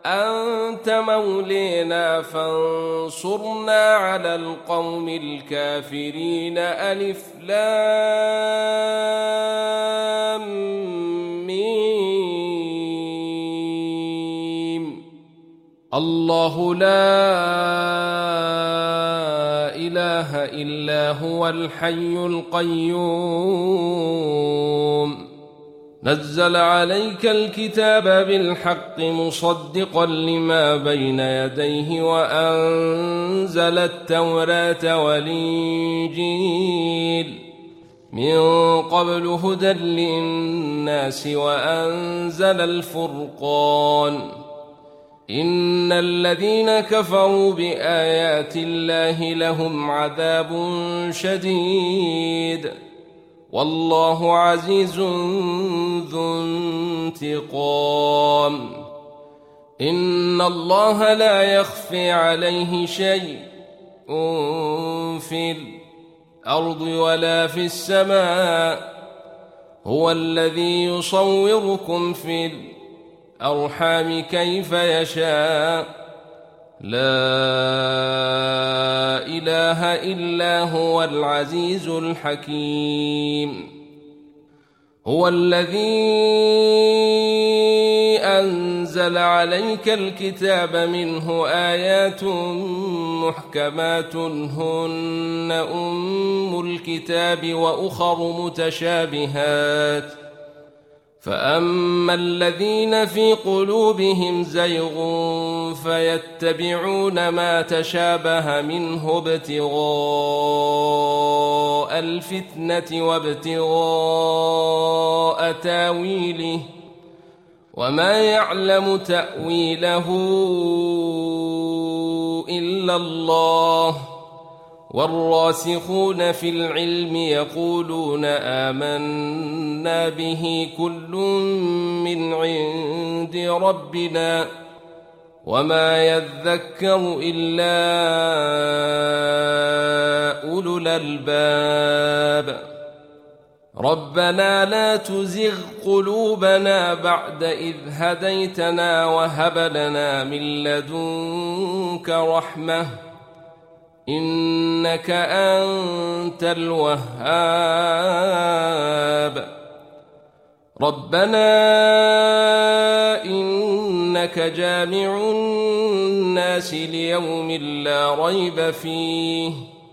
أنت مولينا فانصرنا على القوم الكافرين. ألف لام ميم. الله لا إله إلا هو الحي القيوم نزل عليك الكتاب بالحق مصدقا لما بين يديه وأنزل التوراة والإنجيل من قبل هدى للناس وأنزل الفرقان. إن الذين كفروا بآيات الله لهم عذاب شديد والله عزيز ذو انتقام. إن الله لا يخفي عليه شيء في الأرض ولا في السماء. هو الذي يصوركم في الأرحام كيف يشاء. لا إله إلا هو العزيز الحكيم. هو الذي أنزل عليك الكتاب منه آيات محكمات هن أم الكتاب وأخر متشابهات فأما الذين في قلوبهم زيغ فيتبعون ما تشابه منه ابتغاء الفتنة وابتغاء تاويله وما يعلم تأويله إلا الله. والراسخون في العلم يقولون آمنا به كل من عند ربنا وما يذكر إلا أولو الألباب. ربنا لا تزغ قلوبنا بعد إذ هديتنا وهب لنا من لدنك رحمة إنك أنت الوهاب. ربنا إنك جامع الناس ليوم لا ريب فيه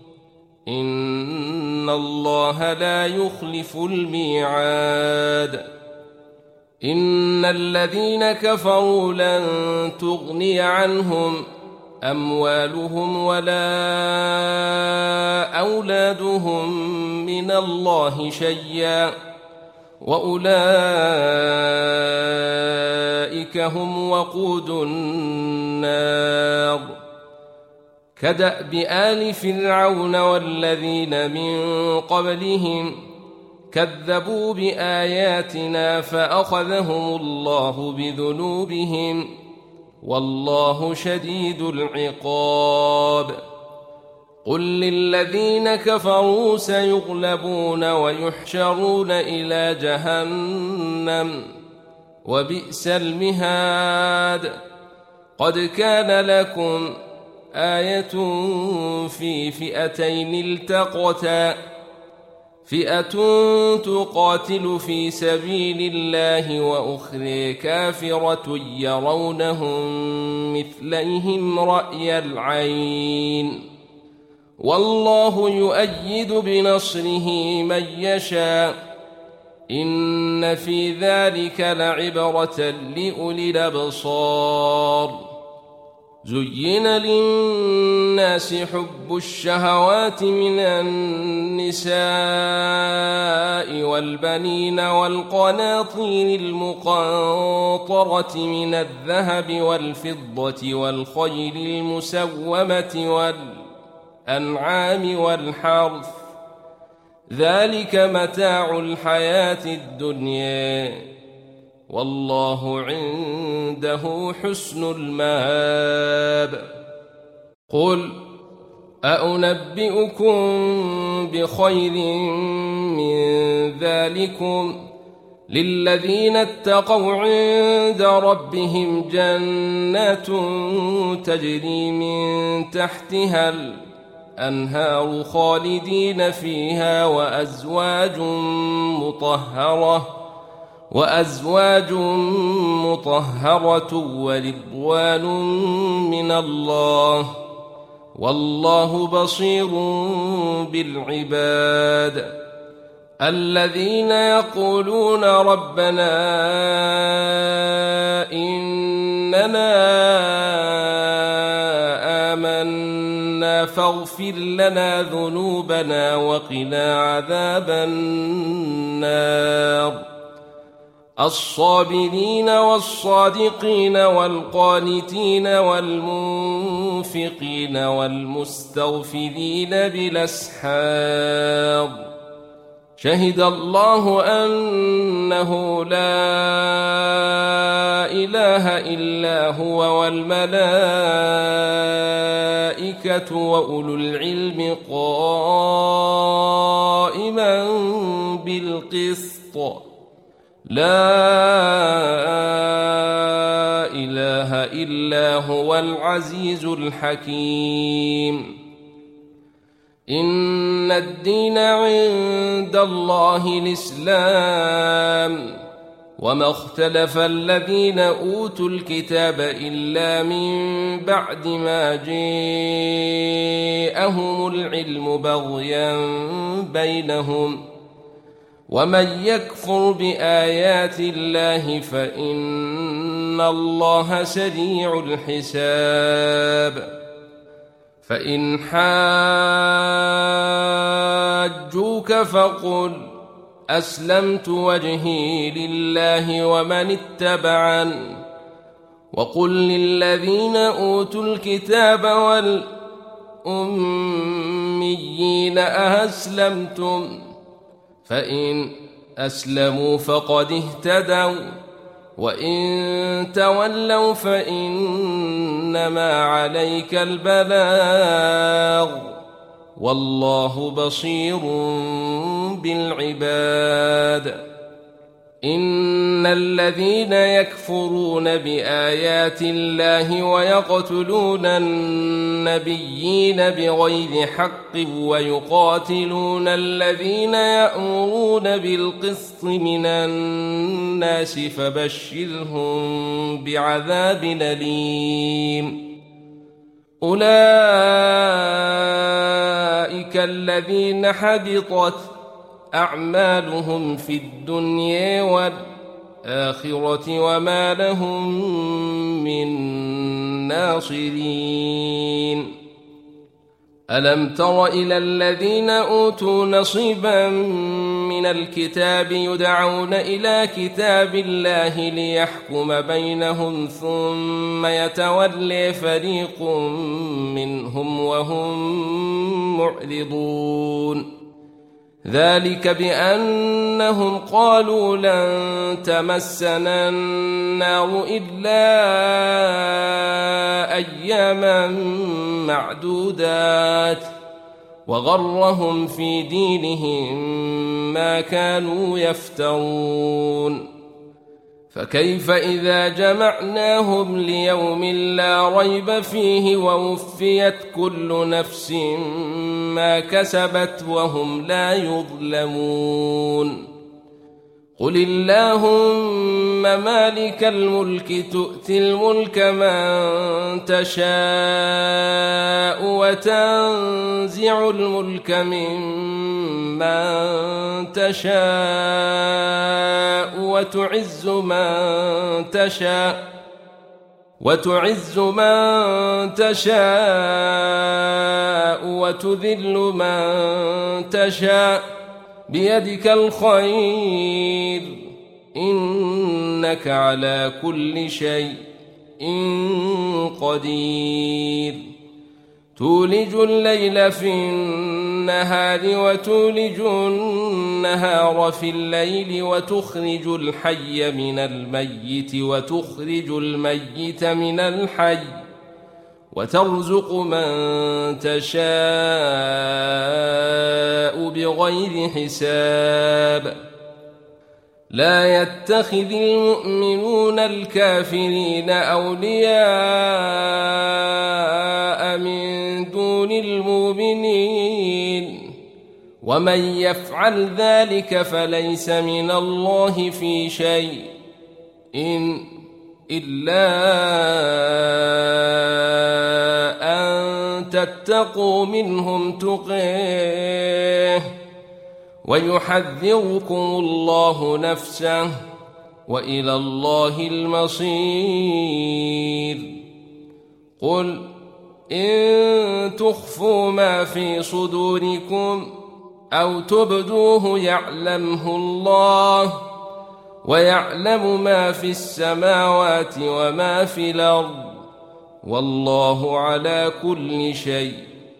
إن الله لا يخلف الميعاد. إن الذين كفروا لن تغني عنهم أموالهم ولا أولادهم من الله شيئا وأولئك هم وقود النار. كدأب آل فرعون والذين من قبلهم كذبوا بآياتنا فأخذهم الله بذنوبهم والله شديد العقاب. قل للذين كفروا سيغلبون ويحشرون إلى جهنم وبئس المهاد. قد كان لكم آية في فئتين التقتا فئة تقاتل في سبيل الله وأخرى كافرة يرونهم مثليهم رأي العين والله يؤيد بنصره من يشاء. إن في ذلك لعبرة لأولي الأبصار. زين للناس حب الشهوات من النساء والبنين والقناطير المقنطرة من الذهب والفضة والخيل المسومة والأنعام والحرث ذلك متاع الحياة الدنيا والله عنده حسن المآب. قل أأنبئكم بخير من ذلكم للذين اتقوا عند ربهم جنات تجري من تحتها الأنهار خالدين فيها وأزواج مطهرة ورضوان من الله والله بصير بالعباد الذين يقولون ربنا إننا آمنا فاغفر لنا ذنوبنا وقنا عذاب النار الصابرين والصادقين والقانتين والمنفقين والمستغفرين بالأسحار شهد الله أنه لا إله إلا هو والملائكة وأولو العلم قائما بالقسط لا إله إلا هو العزيز الحكيم إن الدين عند الله الإسلام وما اختلف الذين أوتوا الكتاب إلا من بعد ما جاءهم العلم بغيا بينهم ومن يكفر بآيات الله فإن الله سريع الحساب فإن حاجوك فقل أسلمت وجهي لله ومن اتبعن وقل للذين أوتوا الكتاب والأميين أأسلمتم فإن أسلموا فقد اهتدوا وإن تولوا فإنما عليك البلاغ والله بصير بالعباد إن الذين يكفرون بآيات الله ويقتلون النبيين بغير حق ويقاتلون الذين يأمرون بالقسط من الناس فبشرهم بعذاب أليم أولئك الذين حبطت أعمالهم في الدنيا والآخرة وما لهم من ناصرين ألم تر إلى الذين أوتوا نصيبا من الكتاب يدعون إلى كتاب الله ليحكم بينهم ثم يتولي فريق منهم وهم معرضون ذلك بأنهم قالوا لن تمسنا النار إلا أياما معدودات وغرهم في دينهم ما كانوا يفترون فكيف إذا جمعناهم ليوم لا ريب فيه ووفيت كل نفس ما كسبت وهم لا يظلمون قل اللهم مالك الملك تؤتي الملك من تشاء وتنزع الملك ممن تشاء وتعز من تشاء وتذل من تشاء بيدك الخير إنك على كل شيء قدير تولج الليل في النهار وتولج النهار في الليل وتخرج الحي من الميت وتخرج الميت من الحي وترزق من تشاء بغير حساب لا يتخذ المؤمنون الكافرين أولياء من دون المؤمنين ومن يفعل ذلك فليس من الله في شيء إلا أن تتقوا منهم تقيه ويحذركم الله نفسه وإلى الله المصير. قل إن تخفوا ما في صدوركم أو تبدوه يعلمه الله ويعلم ما في السماوات وما في الأرض والله على كل شيء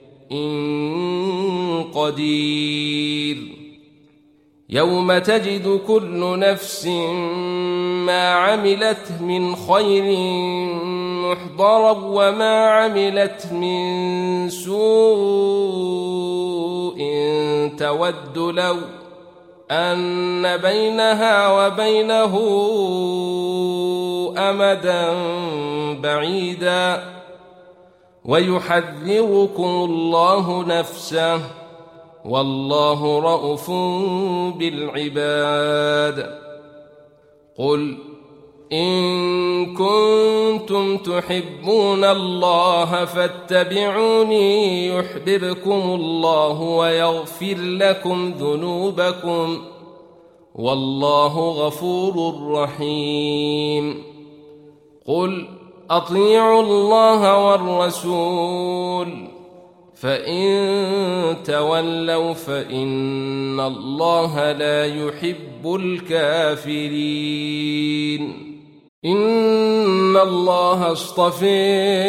قدير. يوم تجد كل نفس ما عملت من خير محضرا وما عملت من سوء تود لو أن بينها وبينه أمدا بعيدا ويحذركم الله نفسه والله رءوف بالعباد. قل إن كنتم تحبون الله فاتبعوني يحببكم الله ويغفر لكم ذنوبكم والله غفور رحيم. قل أطيعوا الله والرسول فإن تولوا فإن الله لا يحب الكافرين. إن الله اصطفى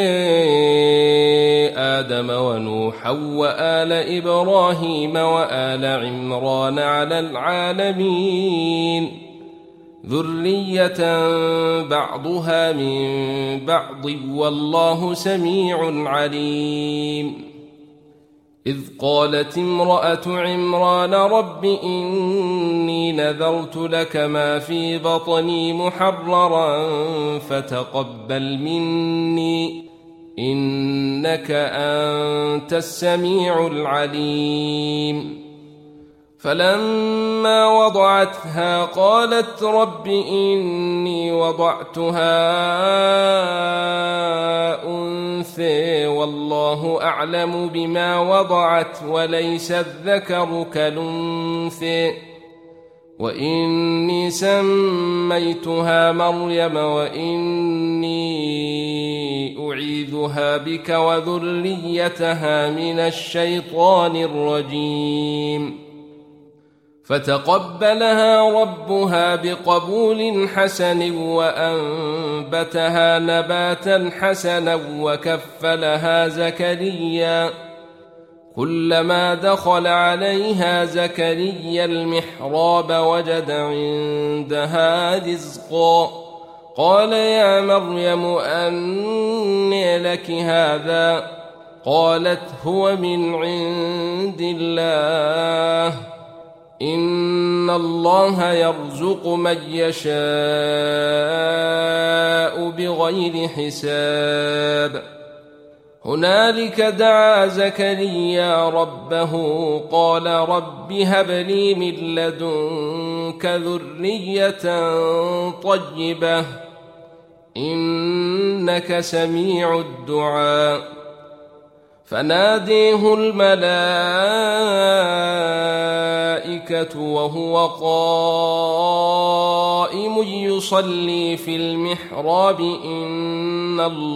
آدم ونوحا وآل إبراهيم وآل عمران على العالمين ذرية بعضها من بعض والله سميع عليم. إذ قالت امرأة عمران رب إني نذرت لك ما في بطني محررا فتقبل مني إنك أنت السميع العليم. فلما وضعتها قالت رب إني وضعتها أنثى والله أعلم بما وضعت وليس الذكر كالأنثى وإني سميتها مريم وإني أعيذها بك وذريتها من الشيطان الرجيم. فتقبلها ربها بقبول حسن وأنبتها نباتا حسنا وكفلها زكريا. كلما دخل عليها زكريا المحراب وجد عندها رزقا قال يا مريم أنى لك هذا قالت هو من عند الله إن الله يرزق من يشاء بغير حساب. هنالك دعا زكريا ربه قال رب هب لي من لدنك ذرية طيبة إنك سميع الدعاء. فناديه الملائكة وهو قائم يصلي في المحراب إن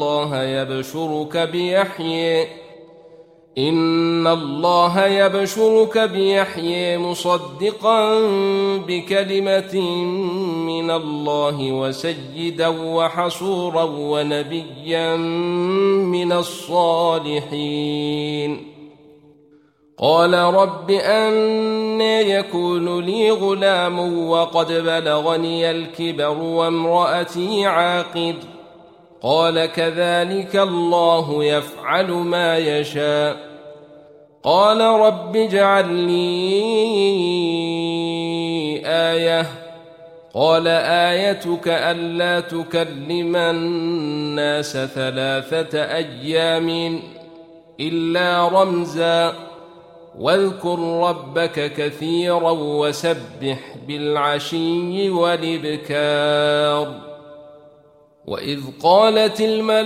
الله يبشرك بيحيى مصدقا بكلمة من الله وسيدا وحصورا ونبيا من الصالحين. قال رب أنى يكون لي غلام وقد بلغني الكبر وامرأتي عاقر قال كذلك الله يفعل ما يشاء. قال رب اجعل لي آية قال آيتك ألا تكلم الناس 3 أيام إلا رمزا واذكر ربك كثيرا وسبح بالعشي والإبكار. وإذ قالت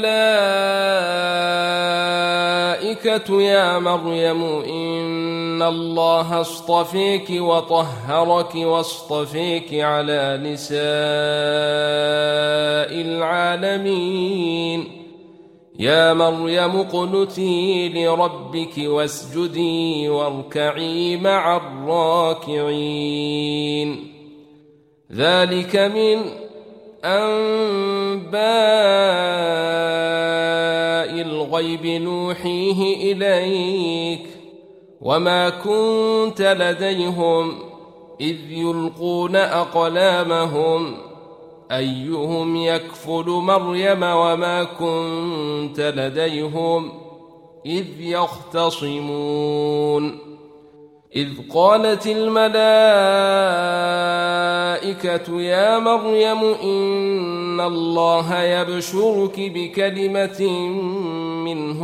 الملائكة يا مريم إن الله اصطفيك وطهرك واصطفيك على نساء العالمين يا مريم اقنتي لربك واسجدي واركعي مع الراكعين. ذلك من أنباء الغيب نوحيه إليك وما كنت لديهم إذ يلقون أقلامهم أيهم يكفل مريم وما كنت لديهم إذ يختصمون. إذ قالت الملائكة يا مريم إن الله يبشرك بكلمة منه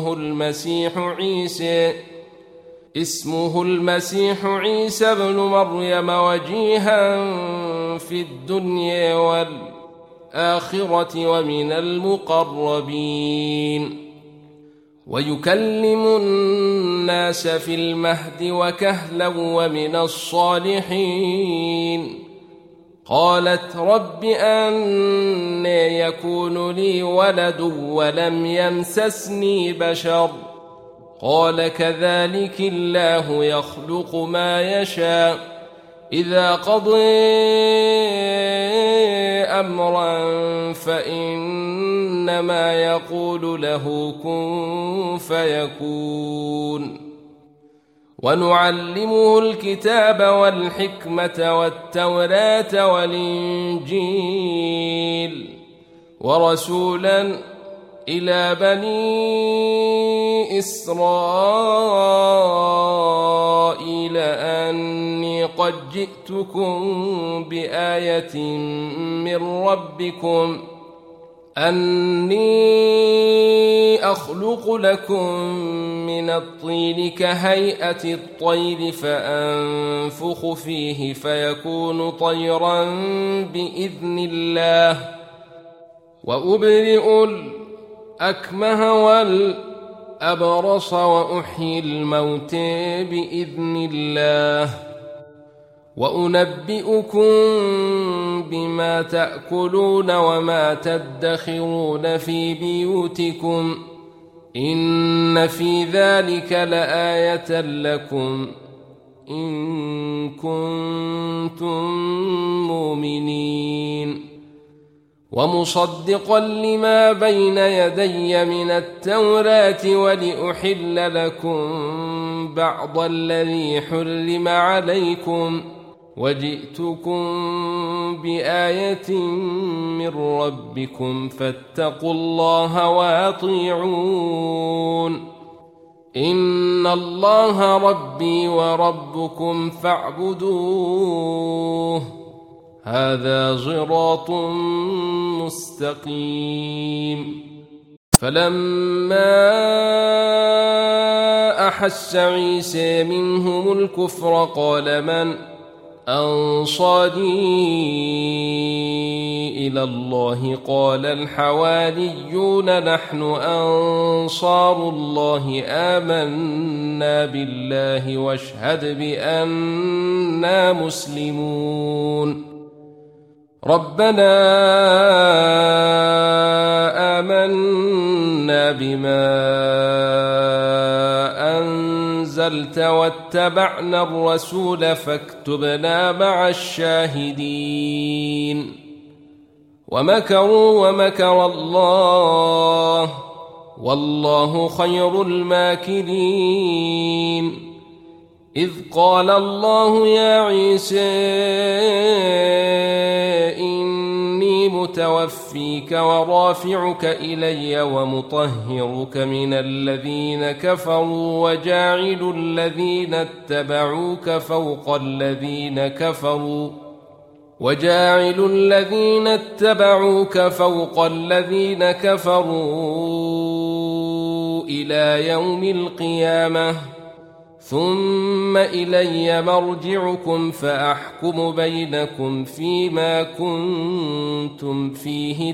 اسمه المسيح عيسى ابن مريم وجيها في الدنيا والآخرة ومن المقربين ويكلم الناس في المهد وكهلا ومن الصالحين. قالت رب أنى يكون لي ولد ولم يمسسني بشر قال كذلك الله يخلق ما يشاء إذا قضى أمرا فإنما يقول له كن فيكون. ونعلمه الكتاب والحكمة والتوراة والإنجيل ورسولا إلى بني إسرائيل أني قد جئتكم بآية من ربكم أني أخلق لكم من الطين كهيئة الطير فأنفخ فيه فيكون طيرا بإذن الله وأبرئ الأكمه والأبرص وأحيي الموت بإذن الله وأنبئكم بما تأكلون وما تدخرون في بيوتكم إن في ذلك لآية لكم إن كنتم مؤمنين. ومصدقا لما بين يدي من التوراة ولأحل لكم بعض الذي حرم عليكم وجئتكم بآية من ربكم فاتقوا الله وأطيعون. إن الله ربي وربكم فاعبدوه هذا صراط مستقيم. فلما أحس عيسى منهم الكفر قال من أنصاري إلى الله قال الحواريون نحن أنصار الله آمنا بالله واشهد بأننا مسلمون. ربنا آمنا بما أنزلت واتبعنا الرسول فاكتبنا مع الشاهدين. ومكروا ومكر الله والله خير الماكرين. إذ قال الله يا عيسى إني متوفيك ورافعك إلي ومطهرك من الذين كفروا وجاعل الذين اتبعوك فوق الذين كفروا وجاعل الذين اتبعوك فوق الذين كفروا إلى يوم القيامة ثم إلي مرجعكم فأحكم بينكم فيما كنتم فيه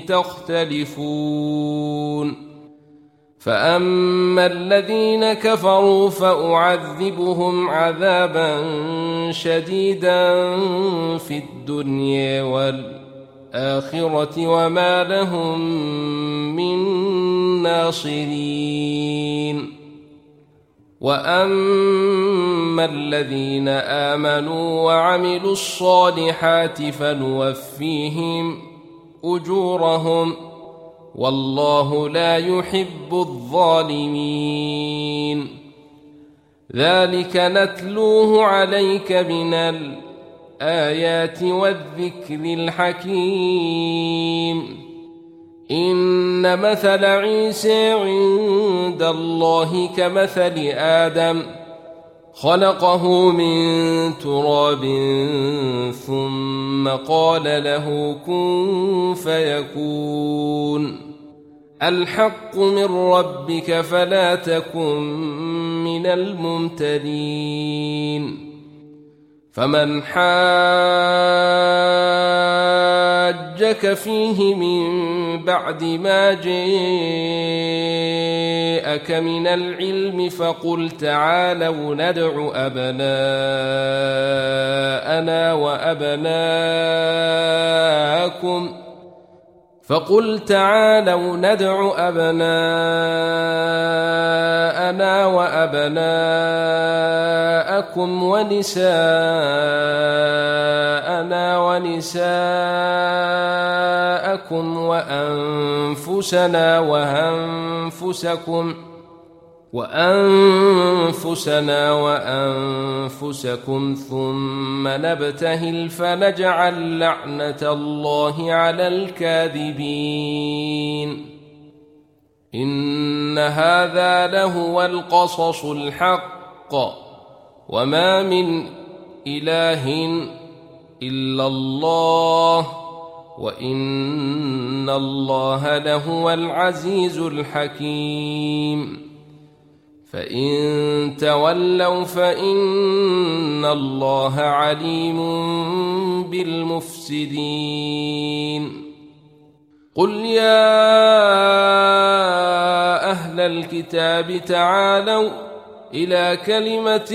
تختلفون فأما الذين كفروا فأعذبهم عذابا شديدا في الدنيا والآخرة وما لهم من ناصرين وأما الذين آمنوا وعملوا الصالحات فنوفيهم أجورهم والله لا يحب الظالمين ذلك نتلوه عليك من الآيات والذكر الحكيم إن مثل عيسى عند الله كمثل آدم خلقه من تراب ثم قال له كن فيكون الحق من ربك فلا تكن من الممترين فمن حاجك فيه من بعد ما جاءك من العلم فقل تعالوا ندع أبناءنا وأبناءكم ونساءنا ونساءكم وأنفسنا وأنفسكم ثم نبتهل فنجعل لعنة الله على الكاذبين إن هذا لهو القصص الحق وما من إله إلا الله وإن الله لهو العزيز الحكيم فإن تولوا فإن الله عليم بالمفسدين قل يا أهل الكتاب تعالوا إلى كلمة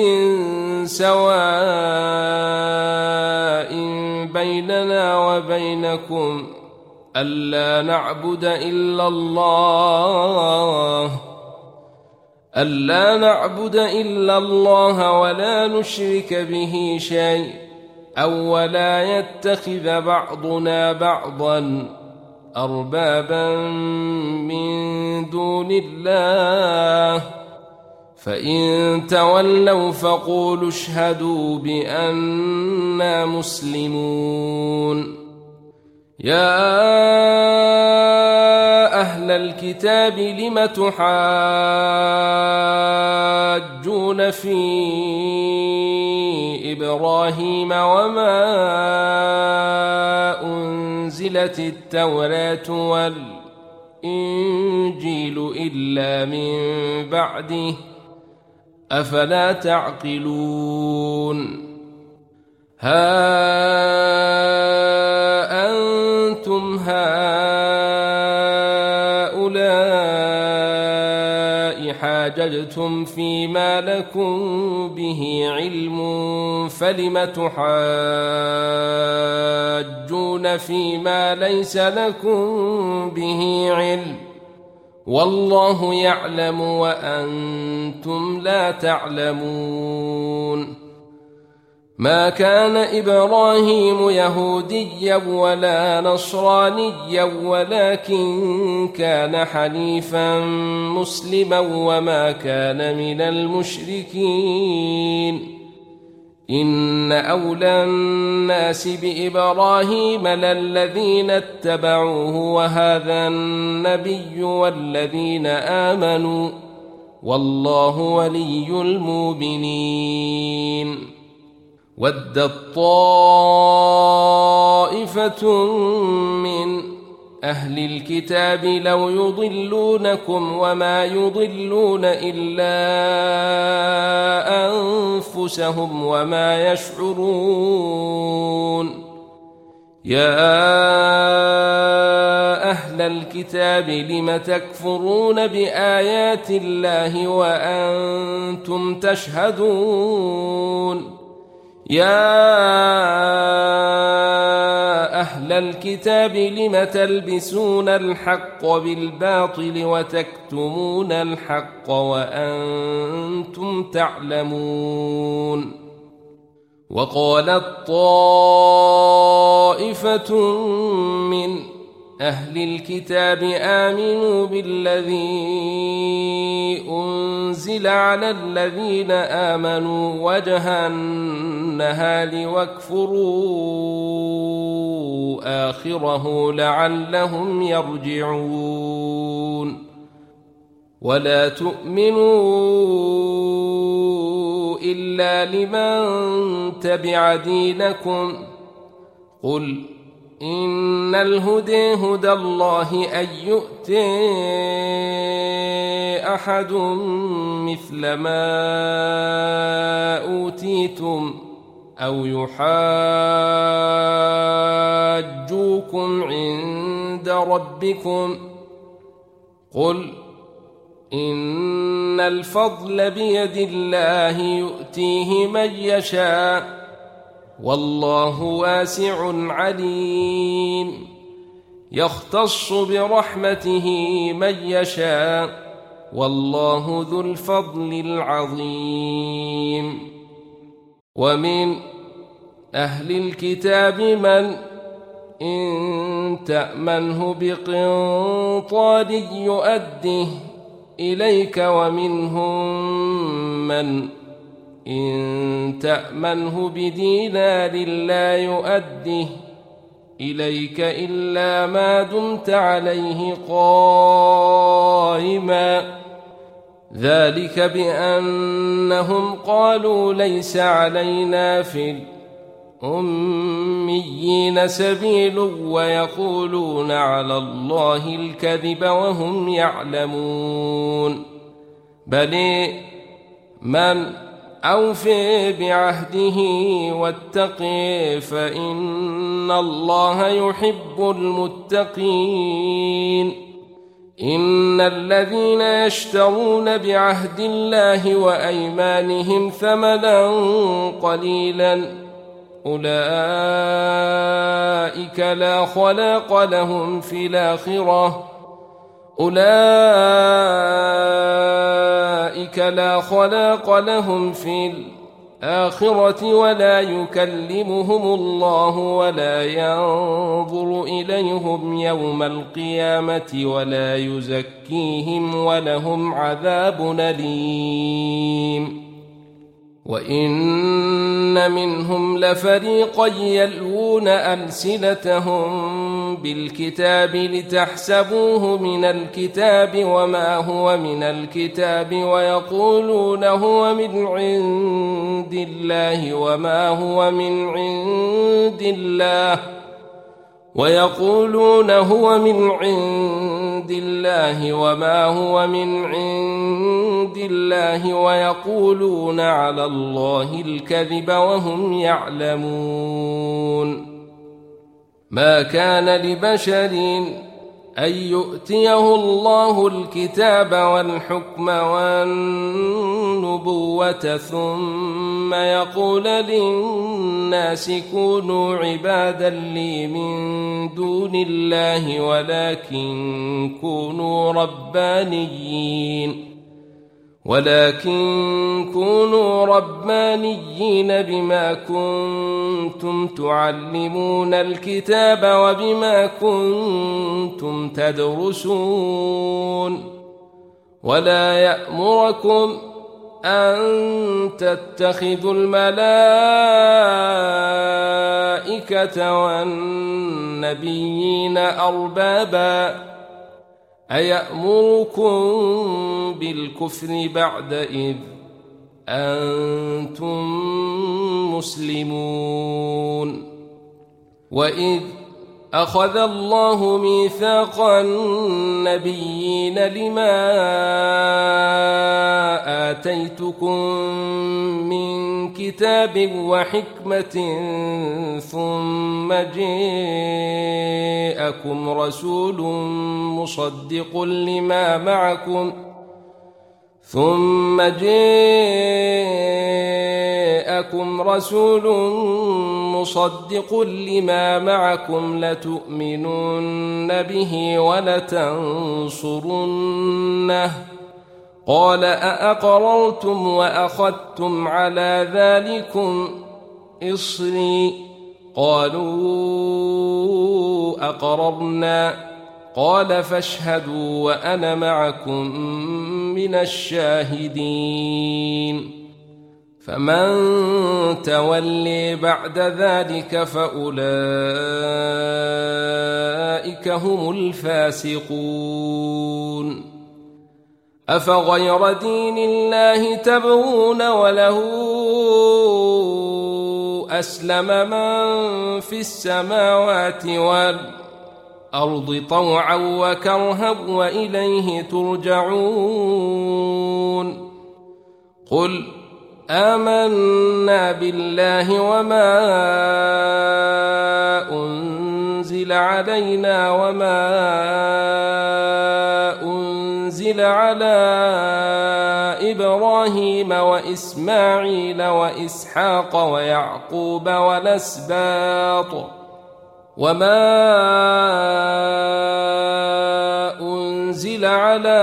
سواء بيننا وبينكم ألا نعبد إلا الله ولا نشرك به شيء أو ولا يتخذ بعضنا بعضا أربابا من دون الله فإن تولوا فقولوا اشهدوا بأننا مسلمون يا أهل الكتاب لم تحاجون في إبراهيم وما أنزلت التوراة والإنجيل إلا من بعده أفلا تعقلون ها أنتم هؤلاء حاججتم فيما لكم به علم فلم تحاجون فيما ليس لكم به علم والله يعلم وأنتم لا تعلمون ما كان إبراهيم يهوديا ولا نصرانيا ولكن كان حنيفا مسلما وما كان من المشركين إن أولى الناس بإبراهيم للذين اتبعوه وهذا النبي والذين آمنوا والله ولي المؤمنين ودت طائفة من أهل الكتاب لو يضلونكم وما يضلون إلا أنفسهم وما يشعرون. يا أهل الكتاب لم تكفرون بآيات الله وأنتم تشهدون. يا أهل الكتاب لم تلبسون الحق بالباطل وتكتمون الحق وأنتم تعلمون. وقالت طائفة من أهل الكتاب آمنوا بالذي أنزل على الذين آمنوا وجه النهار واكفروا آخره لعلهم يرجعون. ولا تؤمنوا إلا لمن تبع دينكم. قل إن الهدى هدى الله أن يؤتي أحد مثل ما أوتيتم أو يحاجوكم عند ربكم. قل إن الفضل بيد الله يؤتيه من يشاء والله واسع عليم. يختص برحمته من يشاء والله ذو الفضل العظيم. ومن أهل الكتاب من إن تأمنه بقنطار يؤده إليك ومنهم من إن تأمنه بدينار لا يؤده إليك إلا ما دمت عليه قائما. ذلك بأنهم قالوا ليس علينا في الأميين سبيل ويقولون على الله الكذب وهم يعلمون. بل من أوفي بعهده واتقي فإن الله يحب المتقين. إن الذين يشترون بعهد الله وأيمانهم ثمنا قليلا أولئك لا خلاق لهم في الآخرة ولا يكلمهم الله ولا ينظر إليهم يوم القيامة ولا يزكيهم ولهم عذاب أليم. وإن منهم لفريقا يلوون ألسنتهم بالكتاب لتحسبوه من الكتاب وما هو من الكتاب ويقولون هو من عند الله وما هو من عند الله ويقولون على الله الكذب وهم يعلمون. ما كان لبشر أن يؤتيه الله الكتاب والحكم والنبوة ثم يقول للناس كونوا عبادا لي من دون الله ولكن كونوا ربانيين بما كنتم تعلمون الكتاب وبما كنتم تدرسون. ولا يأمركم أن تتخذوا الملائكة والنبيين أربابا أيأمركم بالكفر بعد إذ أنتم مسلمون. وإذ أخذ الله ميثاق النبيين لما آتيتكم من كتاب وحكمة ثم جاءكم رسول مصدق لما معكم لتؤمنن به ولتنصرنه قال أأقررتم وأخذتم على ذلكم إصري قالوا أقررنا قال فاشهدوا وأنا معكم من الشاهدين. فمن تولي بعد ذلك فأولئك هم الفاسقون. أفغير دين الله تبغون وله أسلم من في السماوات والأرض طوعا وكرها وإليه ترجعون. قل آمنا بالله وما أنزل علينا وما أنزل على إبراهيم وإسماعيل وإسحاق ويعقوب والأسباط وما أنزل على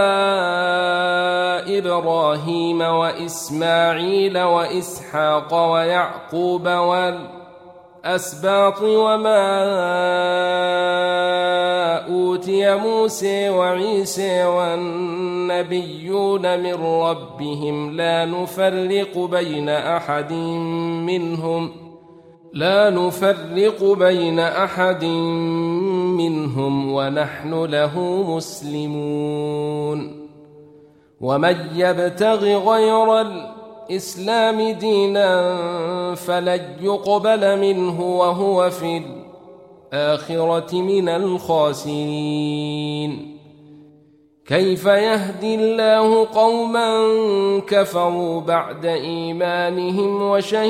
إبراهيم وإسماعيل وإسحاق ويعقوب والأسباط وما أوتي موسى وعيسى والنبيون من ربهم لا نفرق بين أحد منهم ونحن له مسلمون. ومن يبتغ غير الإسلام دينا فلن يقبل منه وهو في الآخرة من الخاسرين. كيف يهدي الله قوما كفروا بعد إيمانهم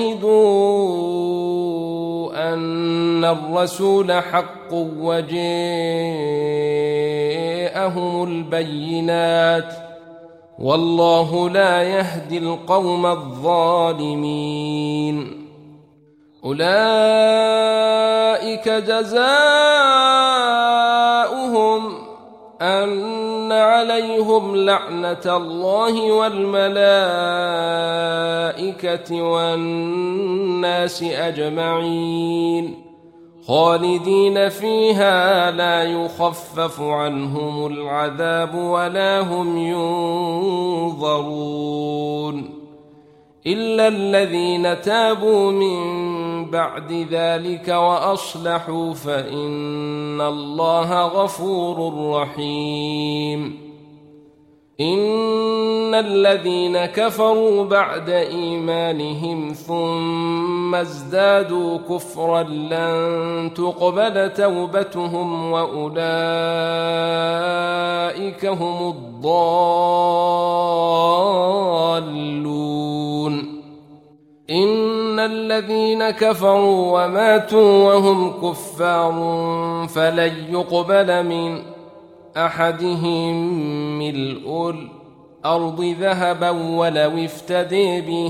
وشهدوا أن الرسول حق وجاءهم البينات والله لا يهدي القوم الظالمين. أولئك جزاؤهم أن عليهم لعنة الله والملائكة والناس أجمعين خالدين فيها لا يخفف عنهم العذاب ولا هم ينظرون إلا الذين تابوا من بعد ذلك وأصلحوا فإن الله غفور رحيم. إن الذين كفروا بعد إيمانهم ثم ازدادوا كفرا لن تقبل توبتهم وأولئك هم الضالون. إن الذين كفروا وماتوا وهم كفار فلن يقبل من أحدهم ملء الأرض ذهبا ولو افتدي به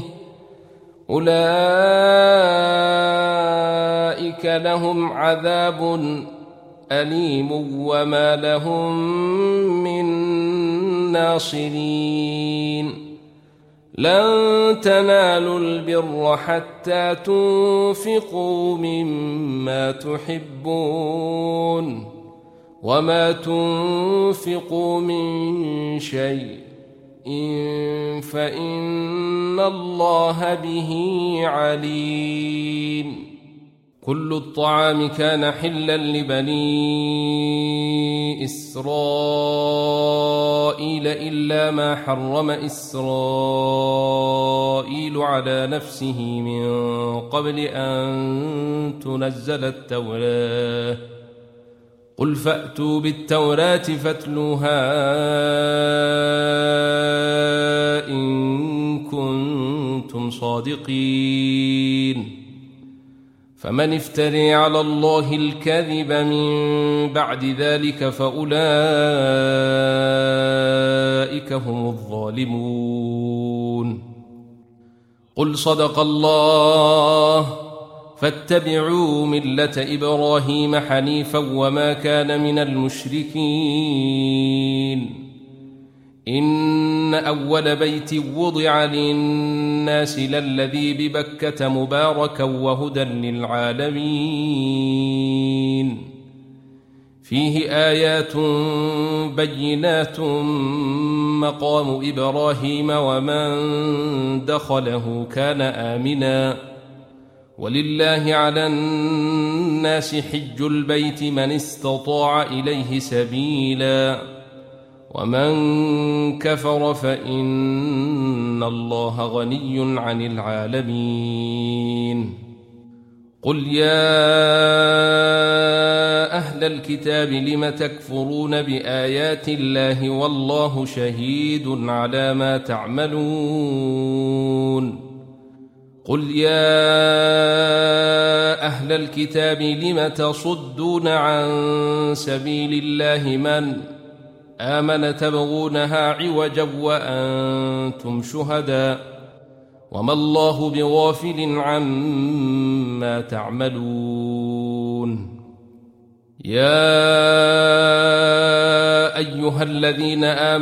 أولئك لهم عذاب أليم وما لهم من ناصرين. لن تنالوا البر حتى تنفقوا مما تحبون وما تنفقوا من شيء فإن الله به عليم. كل الطعام كان حلا لبني إسرائيل إلا ما حرم إسرائيل على نفسه من قبل أن تنزل التوراة قل فأتوا بالتوراة فاتلوها إن كنتم صادقين فمن افتري على الله الكذب من بعد ذلك فأولئك هم الظالمون قل صدق الله فاتبعوا ملة إبراهيم حنيفا وما كان من المشركين إن أول بيت وضع للناس للذي ببكة مباركا وهدى للعالمين فيه آيات بينات مقام إبراهيم ومن دخله كان آمنا ولله على الناس حج البيت من استطاع إليه سبيلا ومن كفر فإن الله غني عن العالمين قل يا أهل الكتاب لم تكفرون بآيات الله والله شهيد على ما تعملون قل يا أهل الكتاب لم تصدون عن سبيل الله من آمن تبغونها عوجا وأنتم شهداء وما الله بغافل عما تعملون يا أيها الذين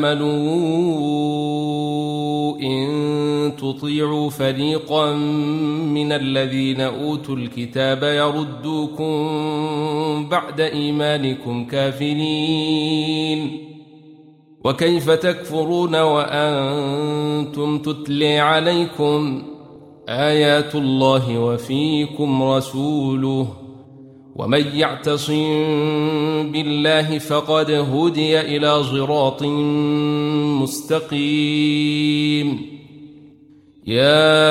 آمنوا إن تطيعوا فريقا من الذين أوتوا الكتاب يردوكم بعد إيمانكم كافرين وكيف تكفرون وأنتم تتلي عليكم آيات الله وفيكم رسوله ومن يعتصم بالله فقد هدي إلى صراط مستقيم يا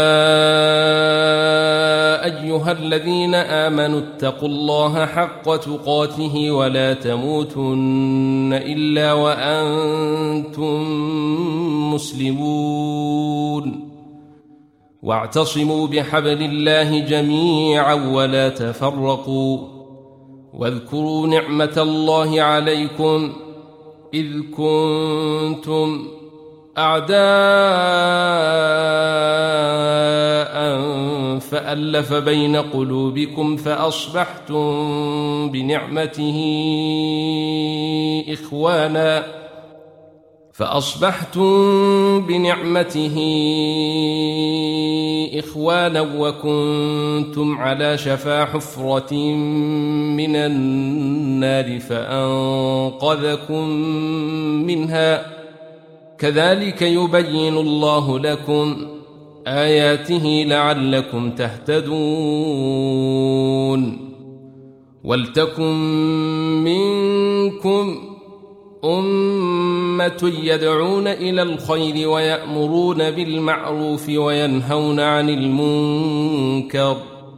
أيها الذين آمنوا اتقوا الله حق تقاته ولا تموتن إلا وأنتم مسلمون واعتصموا بحبل الله جميعا ولا تفرقوا واذكروا نعمة الله عليكم إذ كنتم أعداء فألف بين قلوبكم فأصبحتم بنعمته إخوانا وكنتم على شفا حفرة من النار فأنقذكم منها كذلك يبين الله لكم آياته لعلكم تهتدون ولتكن منكم أمة يدعون إلى الخير ويأمرون بالمعروف وينهون عن المنكر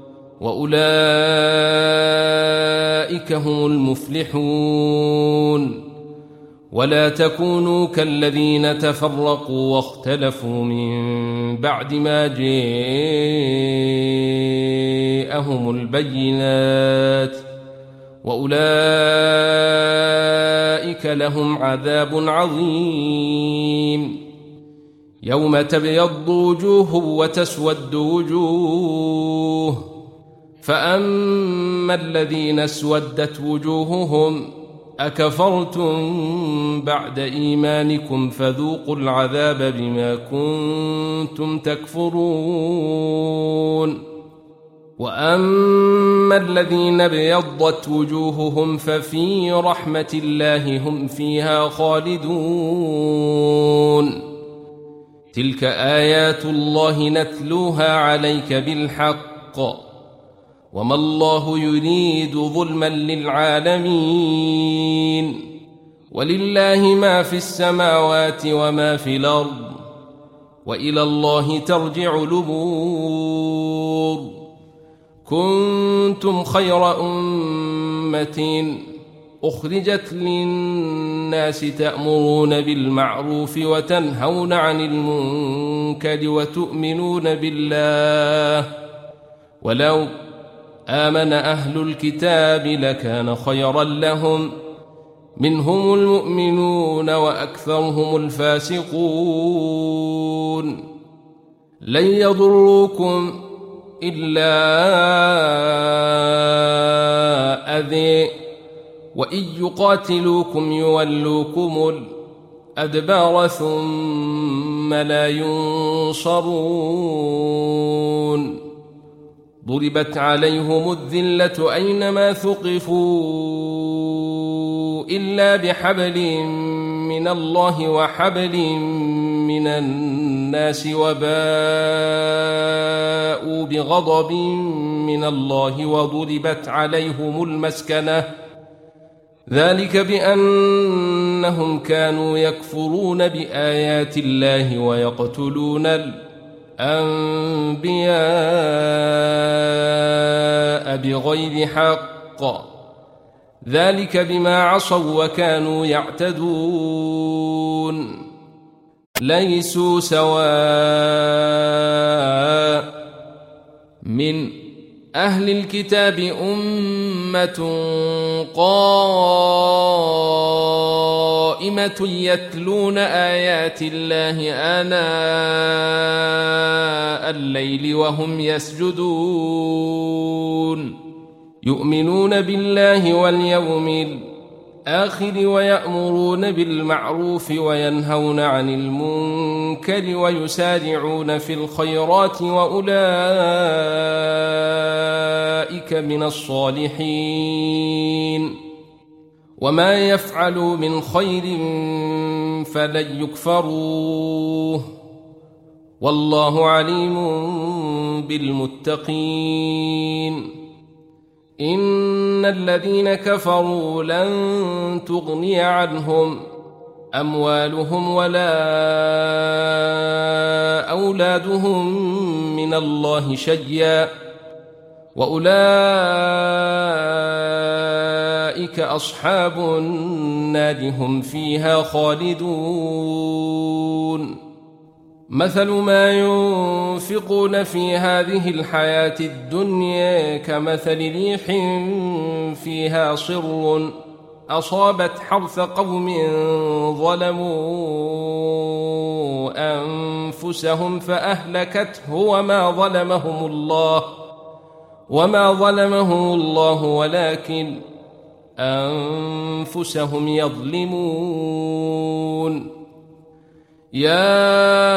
وأولئك هم المفلحون ولا تكونوا كالذين تفرقوا واختلفوا من بعد ما جاءهم البينات وأولئك لهم عذاب عظيم يوم تبيض وجوه وتسود وجوه فأما الذين اسودت وجوههم أكفرتم بعد إيمانكم فذوقوا العذاب بما كنتم تكفرون وأما الذين ابيضت وجوههم ففي رحمة الله هم فيها خالدون تلك آيات الله نتلوها عليك بالحق وما الله يريد ظلما للعالمين ولله ما في السماوات وما في الأرض وإلى الله ترجع الأمور كنتم خير أمة أخرجت للناس تأمرون بالمعروف وتنهون عن المنكر وتؤمنون بالله ولو آمن أهل الكتاب لكان خيرا لهم منهم المؤمنون وأكثرهم الفاسقون لن يضروكم إلا أذى وإن يقاتلوكم يولوكم الأدبار ثم لا ينصرون ضربت عليهم الذلة أينما ثقفوا إلا بحبل من الله وحبل من الناس وباءوا بغضب من الله وضربت عليهم المسكنة ذلك بأنهم كانوا يكفرون بآيات الله ويقتلون الأنبياء بغير حق ذلك بما عصوا وكانوا يعتدون ليسوا سواء من أهل الكتاب أمة قائمة يتلون آيات الله آناء الليل وهم يسجدون يؤمنون بالله واليوم الآخر ويأمرون بالمعروف وينهون عن المنكر ويسارعون في الخيرات وأولئك من الصالحين وما يفعلوا من خير فلن يكفروه والله عليم بالمتقين إن الذين كفروا لن تغني عنهم أموالهم ولا أولادهم من الله شيئا وأولئك أصحاب النار هم فيها خالدون مثل ما ينفقون في هذه الحياة الدنيا كمثل ريح فيها صر أصابت حرث قوم ظلموا أنفسهم فأهلكته وما ظلمهم الله ولكن أنفسهم يظلمون يا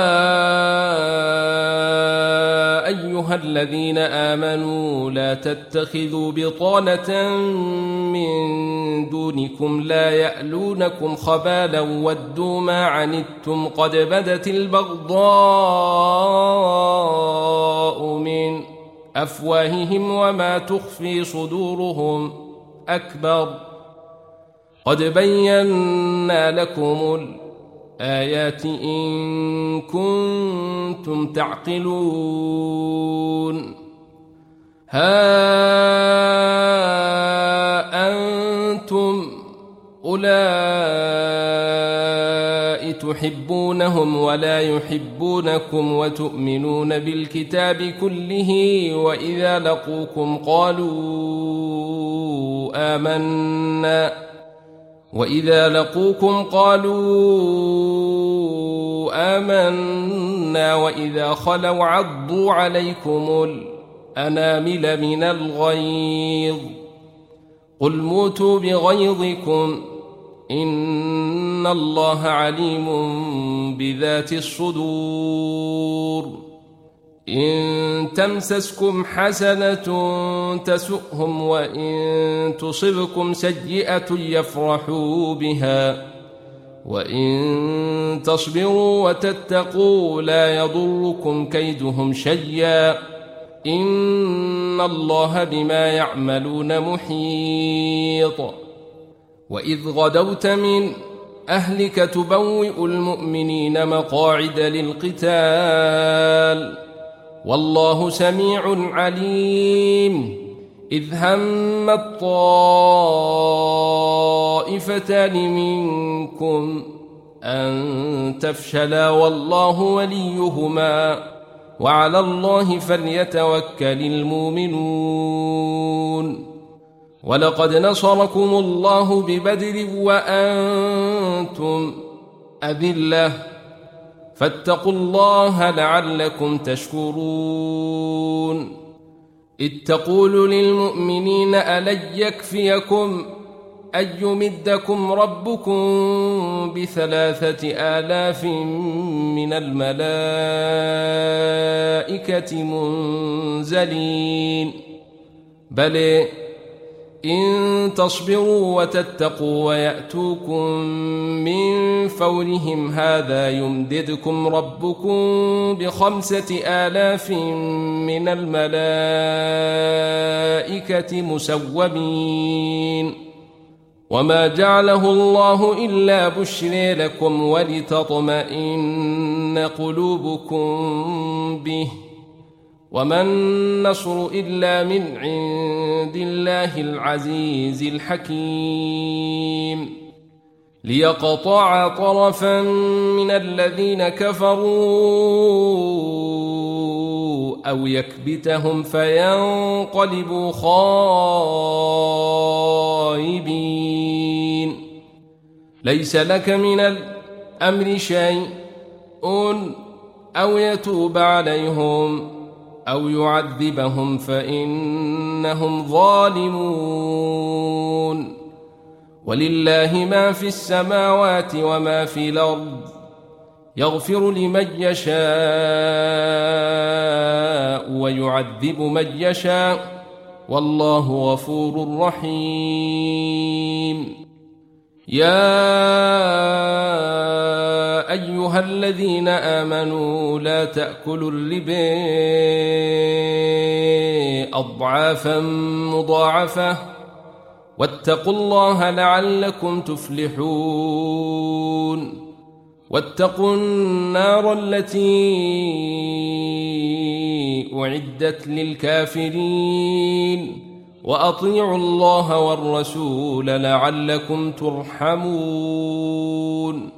أيها الذين آمنوا لا تتخذوا بطانة من دونكم لا يألونكم خبالا ودوا ما عنتم قد بدت البغضاء من أفواههم وما تخفي صدورهم أكبر قد بينا لكم الآيات إن كنتم تعقلون ها أنتم أولئك تحبونهم ولا يحبونكم وتؤمنون بالكتاب كله وإذا لقوكم قالوا آمنا وإذا خلوا عضوا عليكم الأنامل من الغيظ قل موتوا بغيظكم إن الله عليم بذات الصدور إن تمسسكم حسنة تسؤهم وإن تصبكم سيئة يفرحوا بها وإن تصبروا وتتقوا لا يضركم كيدهم شيئا إن الله بما يعملون محيط. وإذ غدوت من أهلك تبوئ المؤمنين مقاعد للقتال والله سميع عليم. إذ هم الطائفتان منكم أن تفشلا والله وليهما وعلى الله فليتوكل المؤمنون. ولقد نصركم الله ببدر وأنتم أذلة فاتقوا الله لعلكم تشكرون. إذ تقول للمؤمنين ألن يكفيكم أن يمدكم ربكم ب3,000 من الملائكة منزلين بل إن تصبروا وتتقوا ويأتوكم من فورهم هذا يمددكم ربكم ب5,000 من الملائكة مسومين. وما جعله الله إلا بشرى لكم ولتطمئن قلوبكم به وما النصر إلا من عند الله العزيز الحكيم. ليقطع طرفا من الذين كفروا أو يكبتهم فينقلبوا خائبين. ليس لك من الأمر شيء أو يتوب عليهم أو يعذبهم فإنهم ظالمون. ولله ما في السماوات وما في الأرض يغفر لمن يشاء ويعذب من يشاء والله غفور رحيم. يا أيها الذين آمنوا لا تأكلوا الربا أضعافا مضاعفة واتقوا الله لعلكم تفلحون. واتقوا النار التي أعدت للكافرين وأطيعوا الله والرسول لعلكم ترحمون.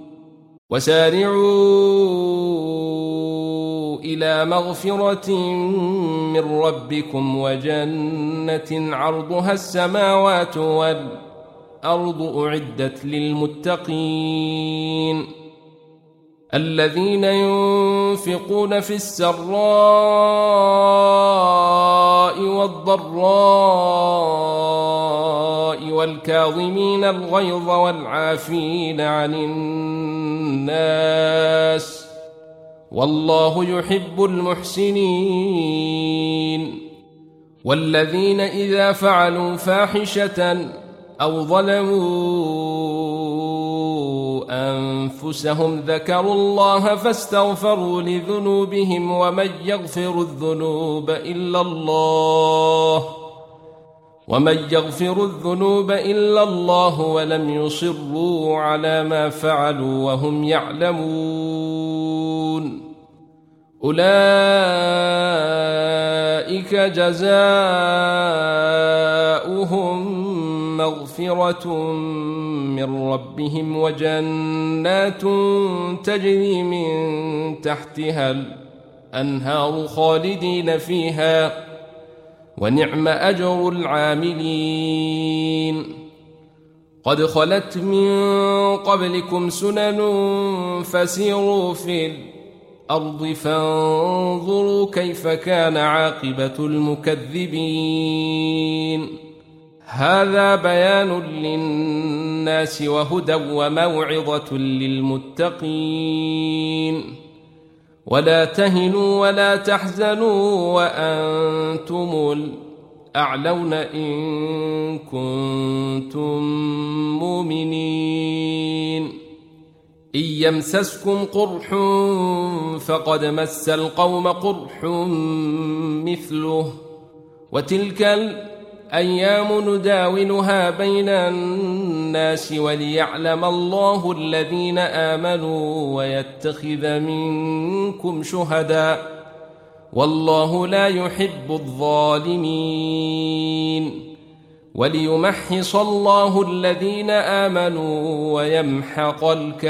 وسارعوا إلى مغفرة من ربكم وجنة عرضها السماوات والأرض أعدت للمتقين الذين ينفقون في السراء والضراء والكاظمين الغيظ والعافين عن الناس والله يحب المحسنين. والذين إذا فعلوا فاحشة أو ظلموا أنفسهم ذكروا الله فاستغفروا لذنوبهم ومن يغفر الذنوب إلا الله ولم يصروا على ما فعلوا وهم يعلمون أولئك جزاؤهم مغفرة من ربهم وجنات تجري من تحتها الأنهار خالدين فيها ونعم أجر العاملين. قد خلت من قبلكم سنن فسيروا في الأرض فانظروا كيف كان عاقبة المكذبين. هذا بيان للناس وهدى وموعظة للمتقين. ولا تهنوا ولا تحزنوا وأنتم الأعلون إن كنتم مؤمنين إن يمسسكم قرح فقد مس القوم قرح مثله وتلك الأيام نداولها بين الناس وليعلم الله الذين آمنوا ويتخذ منكم شهداء والله لا يحب الظالمين وليمحص الله الذين آمنوا ويمحق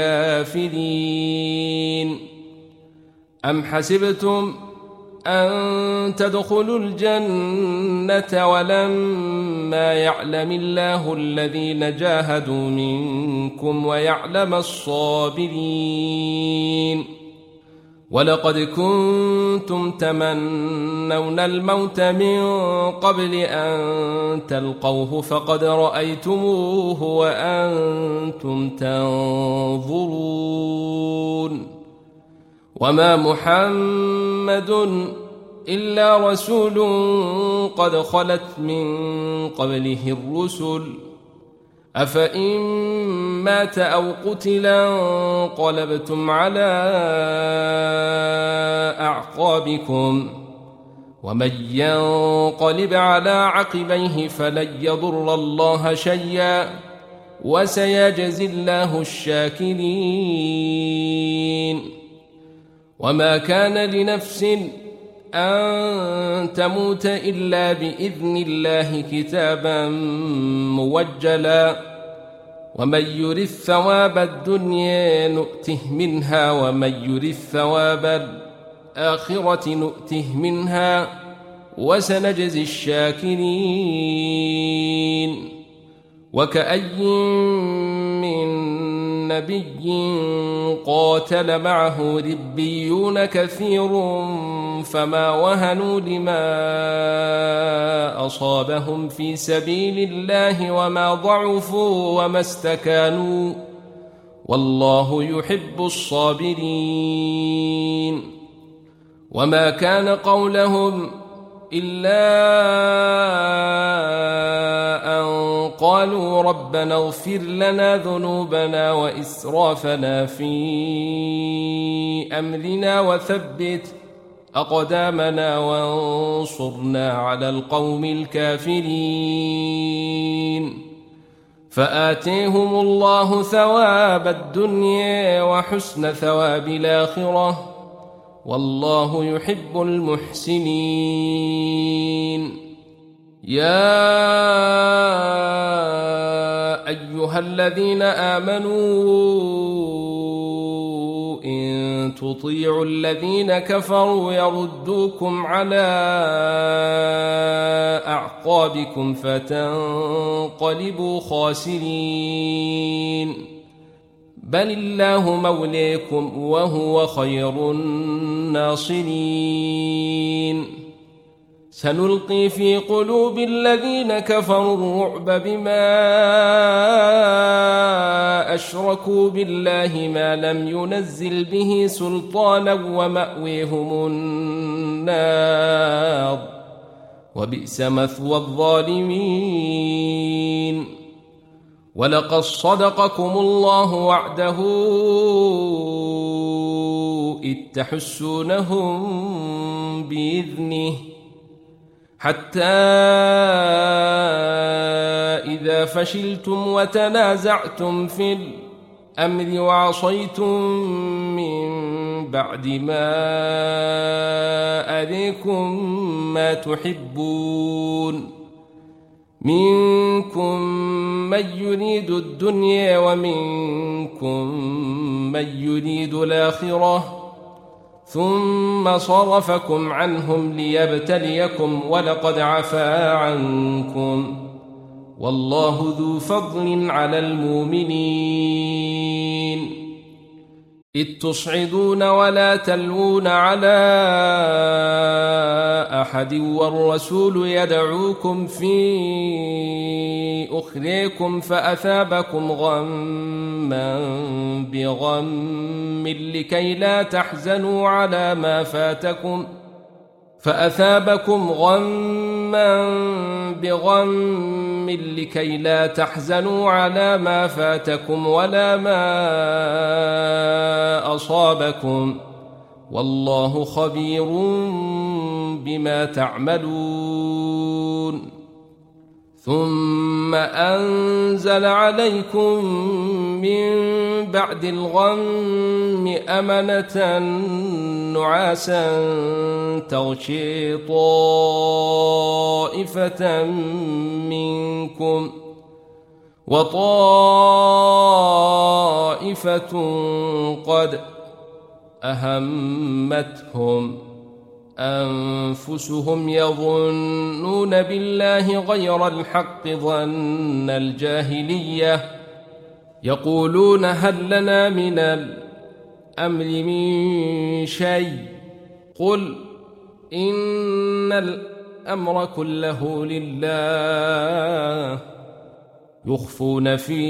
الكافرين. أم حسبتم أن تدخلوا الجنة ولما يعلم الله الذين جاهدوا منكم ويعلم الصابرين ولقد كنتم تمنون الموت من قبل أن تلقوه فقد رأيتموه وأنتم تنظرون وما محمد إلا رسول قد خلت من قبله الرسل أفإن مات أو قتلا انقلبتم على أعقابكم ومن ينقلب على عقبيه فلن يضر الله شيئا وسيجزي الله الشاكرين. وما كان لنفس أن تموت إلا بإذن الله كتابا موجلا ومن يرد ثواب الدنيا نؤته منها ومن يرد ثواب الآخرة نؤته منها وسنجزي الشاكرين. وكأي من نبي قاتل معه ربيون كثير فما وهنوا لما أصابهم في سبيل الله وما ضعفوا وما استكانوا والله يحب الصابرين. وما كان قولهم إلا أن قالوا ربنا اغفر لنا ذنوبنا وإسرافنا في أمرنا وثبت أقدامنا وانصرنا على القوم الكافرين. فآتيهم الله ثواب الدنيا وحسن ثواب الآخرة والله يحب المحسنين. يا أيها الذين آمنوا إن تطيعوا الذين كفروا يردوكم على أعقابكم فتنقلبوا خاسرين بل الله موليكم وهو خير الناصرين. سنلقي في قلوب الذين كفروا الرعب بما أشركوا بالله ما لم ينزل به سلطانا ومأويهم النار وبئس مثوى الظالمين. ولقد صدقكم الله وعده إذ تحسونهم بإذنه حتى إذا فشلتم وتنازعتم في الأمر وعصيتم من بعد ما أريكم ما تحبون منكم من يريد الدنيا ومنكم من يريد الآخرة ثم صرفكم عنهم ليبتليكم ولقد عفا عنكم والله ذو فضل على المؤمنين. إذ تصعدون ولا تلوون على أحد والرسول يدعوكم في أخريكم فأثابكم غما بغم لكي لا تحزنوا على ما فاتكم فأثابكم غما بغم لكي لا تحزنوا على ما فاتكم ولا ما أصابكم والله خبير بما تعملون ثم أنزل عليكم من بعد الغم أمنة نعاسا تغشي طائفة منكم وطائفة قد أهمتهم أنفسهم يظنون بالله غير الحق ظن الجاهلية يقولون هل لنا من الأمر من شيء قل إن الأمر كله لله يخفون في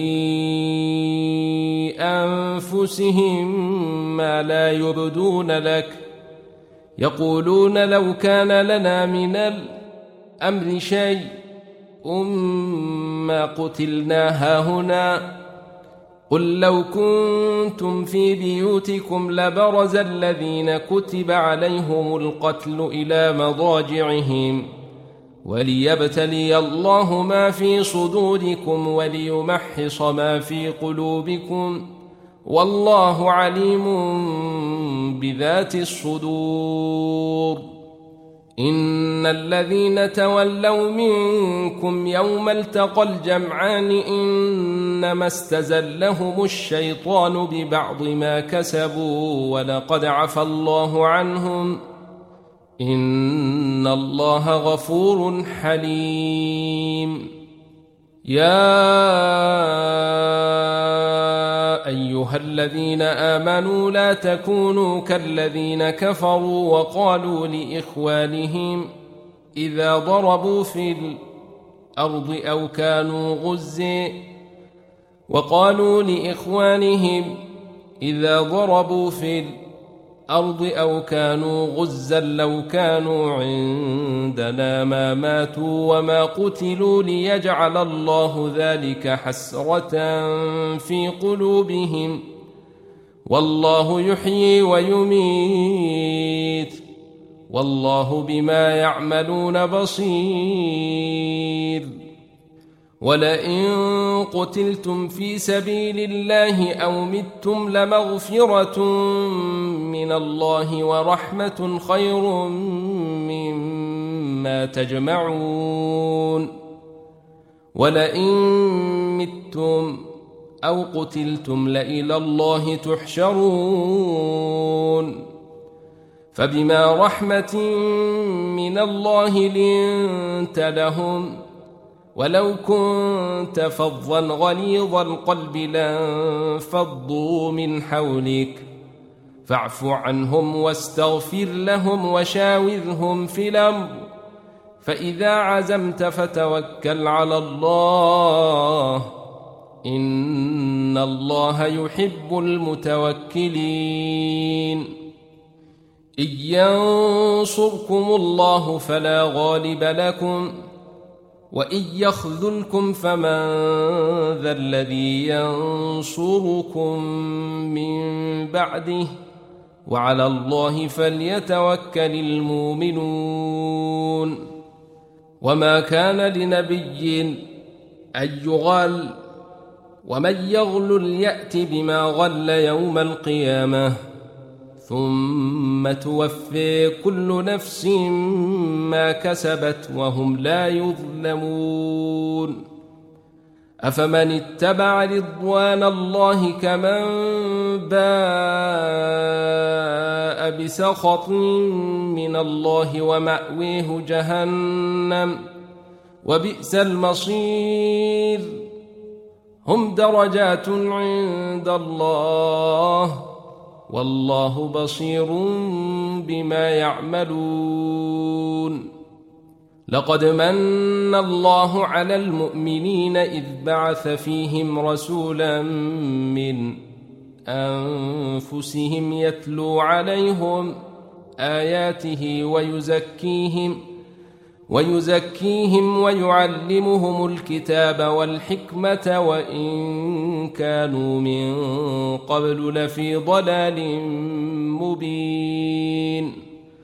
أنفسهم ما لا يبدون لك يقولون لو كان لنا من الأمر شيء ما قتلنا هاهنا قل لو كنتم في بيوتكم لبرز الذين كتب عليهم القتل إلى مضاجعهم وليبتلي الله ما في صدوركم وليمحص ما في قلوبكم والله عليم بذات الصدور إن الذين تولوا منكم يوم التقى الجمعان إنما استزلهم الشيطان ببعض ما كسبوا ولقد عفى الله عنهم إن الله غفور حليم يا أيها الذين آمنوا لا تكونوا كالذين كفروا وقالوا لإخوانهم إذا ضربوا في الأرض أو كانوا غزا لو كانوا عندنا ما ماتوا وما قتلوا ليجعل الله ذلك حسرة في قلوبهم والله يحيي ويميت والله بما يعملون بصير ولئن قتلتم في سبيل الله أو متم لمغفرة من الله ورحمة خير مما تجمعون ولئن متم أو قتلتم لإلى الله تحشرون فبما رحمة من الله لنت لهم ولو كنت فظا غليظ القلب لانفضوا من حولك فاعف عنهم واستغفر لهم وشاورهم في الأمر فإذا عزمت فتوكل على الله إن الله يحب المتوكلين إن ينصركم الله فلا غالب لكم وإن يخذلكم فمن ذا الذي ينصركم من بعده وعلى الله فليتوكل المؤمنون وما كان لنبي أن يغل ومن يغلل يأت بما غل يوم القيامة ثم توفي كل نفس ما كسبت وهم لا يظلمون أفمن اتبع رضوان الله كمن باء بسخط من الله ومأويه جهنم وبئس المصير هم درجات عند الله والله بصير بما يعملون لقد من الله على المؤمنين إذ بعث فيهم رسولا من أنفسهم ويزكيهم ويعلمهم الكتاب والحكمة وإن كانوا من قبل لفي ضلال مبين.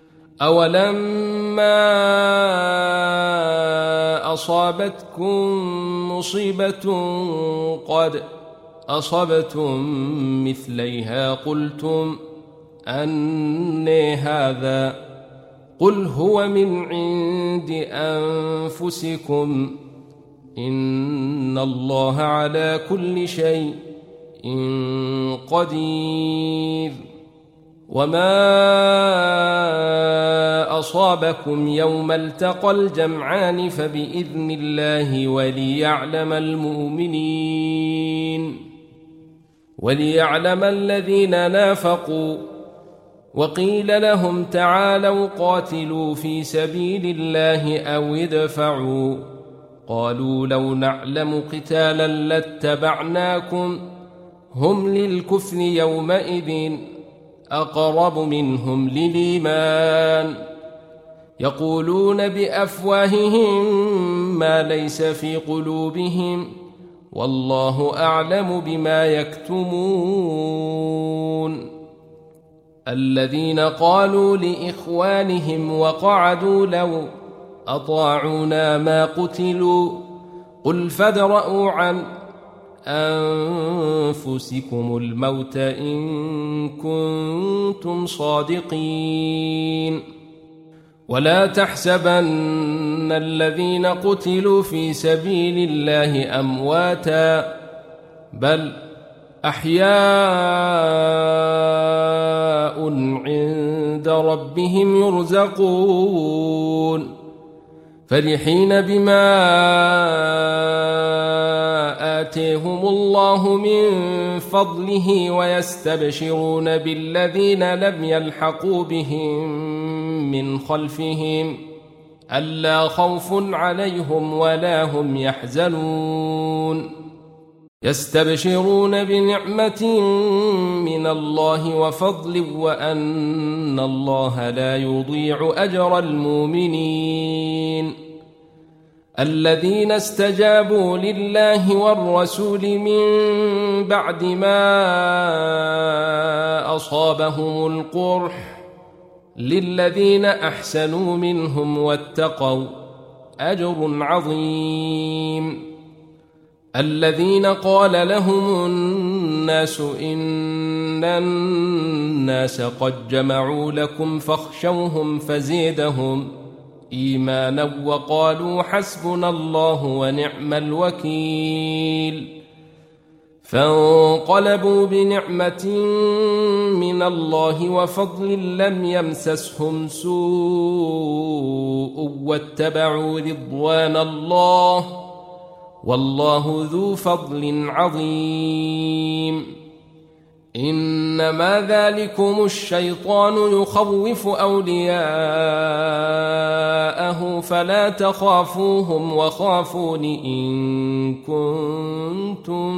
أولما أصابتكم مصيبة قد أصبتم مثليها قلتم أنى هذا قل هو من عند أنفسكم إن الله على كل شيء قدير. وما أصابكم يوم التقى الجمعان فبإذن الله وليعلم الذين نافقوا. وقيل لهم تعالوا قاتلوا في سبيل الله أو ادفعوا قالوا لو نعلم قتالا لاتبعناكم هم للكفر يومئذ أقرب منهم للإيمان يقولون بأفواههم ما ليس في قلوبهم والله أعلم بما يكتمون. الذين قالوا لإخوانهم وقعدوا لو أطاعونا ما قتلوا قل فادرءوا عن أنفسكم الموت إن كنتم صادقين. ولا تحسبن الذين قتلوا في سبيل الله أمواتا بل أحياء عند ربهم يرزقون فرحين بما آتيهم الله من فضله ويستبشرون بالذين لم يلحقوا بهم من خلفهم ألا خوف عليهم ولا هم يحزنون يستبشرون بنعمة من الله وفضل وأن الله لا يضيع أجر المؤمنين. الذين استجابوا لله والرسول من بعد ما أصابهم القرح للذين أحسنوا منهم واتقوا أجر عظيم. الذين قال لهم الناس إن الناس قد جمعوا لكم فاخشوهم فزيدهم إيمانا وقالوا حسبنا الله ونعم الوكيل فانقلبوا بنعمة من الله وفضل لم يمسسهم سوء واتبعوا رضوان الله والله ذو فضل عظيم. إنما ذلكم الشيطان يخوف أولياءه فلا تخافوهم وخافون إن كنتم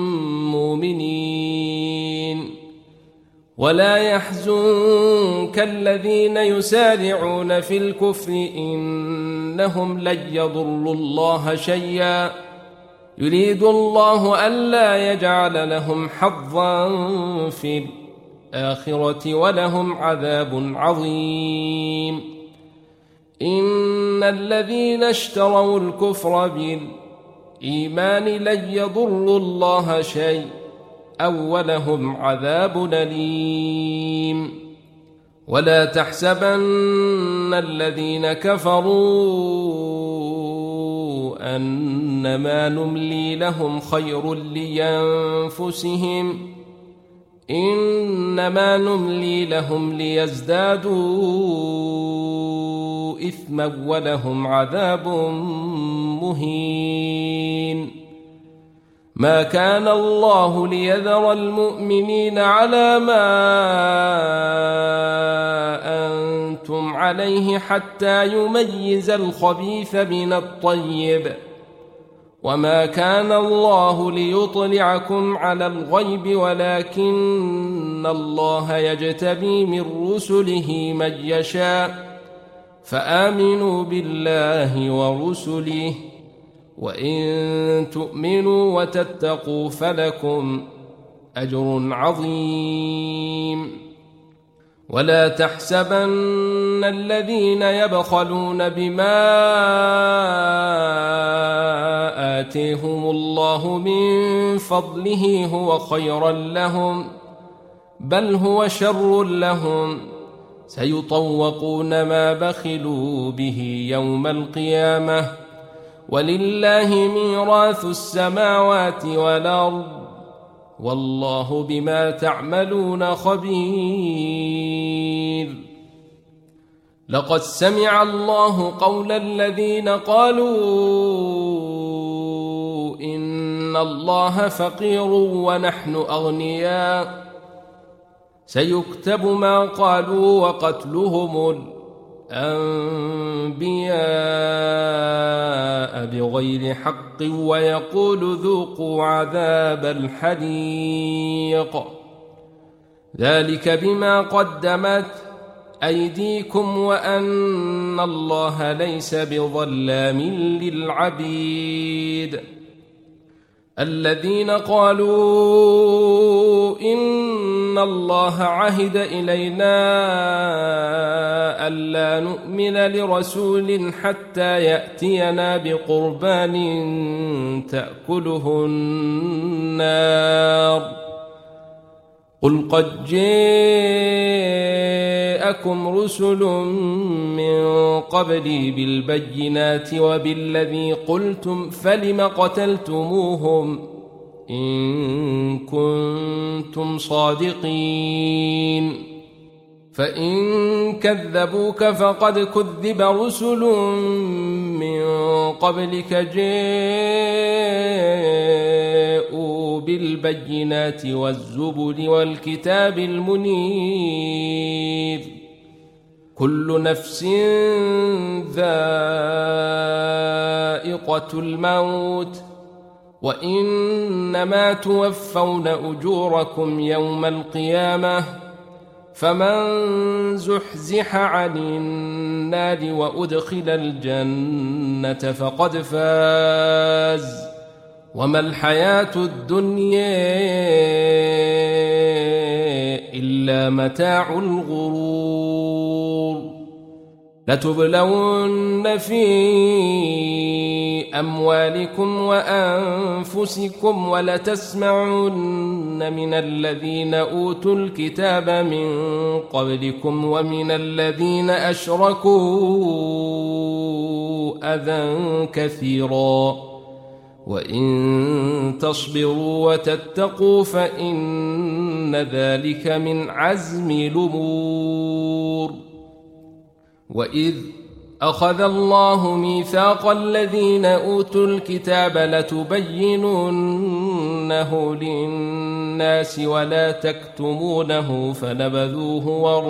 مؤمنين. ولا يحزنك الذين يسارعون في الكفر إنهم لن يضروا الله شيئا يريد الله ألا يجعل لهم حظا في الآخرة ولهم عذاب عظيم. إن الذين اشتروا الكفر بالإيمان لن يضروا الله شيئا ولهم عذاب أليم. ولا تحسبن الذين كفروا أنما نملي لهم خير لأنفسهم إنما نملي لهم ليزدادوا إثما ولهم عذاب مهين. ما كان الله ليذر المؤمنين على ما أنتم عليه حتى يميز الخبيث من الطيب وما كان الله ليطلعكم على الغيب ولكن الله يجتبي من رسله من يشاء فآمنوا بالله ورسله، وإن تؤمنوا وتتقوا فلكم أجر عظيم. ولا تحسبن الذين يبخلون بما آتيهم الله من فضله هو خيرا لهم، بل هو شر لهم، سيطوقون ما بخلوا به يوم القيامة، ولله ميراث السماوات والأرض، والله بما تعملون خبير. لقد سمع الله قول الذين قالوا إن الله فقير ونحن أغنياء، سيكتب ما قالوا وقتلهم الأنبياء بغير حق، ويقول ذوقوا عذاب الحريق، ذلك بما قدمت أيديكم وأن الله ليس بظلام للعبيد. الذين قالوا إن الله عهد إلينا ألا نؤمن لرسول حتى يأتينا بقربان تأكله النار، قل قد جاءكم رسل من قبلي بالبينات وبالذي قلتم، فلم قتلتموهم إن كنتم صادقين؟ فإن كذبوك فقد كذب رسل من قبلك جاءوا بالبينات والزبر والكتاب المنير، كل نفس ذائقة الموت، وإنما توفون أجوركم يوم القيامة، فمن زحزح عن النار وأدخل الجنة فقد فاز، وما الحياة الدنيا إلا متاع الغرور. لتبلون في أموالكم وأنفسكم ولتسمعن من الذين أوتوا الكتاب من قبلكم ومن الذين أشركوا أذى كثيرا، وإن تصبروا وتتقوا فإن ذلك من عزم الأمور. وإذ أخذ الله ميثاق الذين أوتوا الكتاب لتبيننه للناس ولا تكتمونه فنبذوه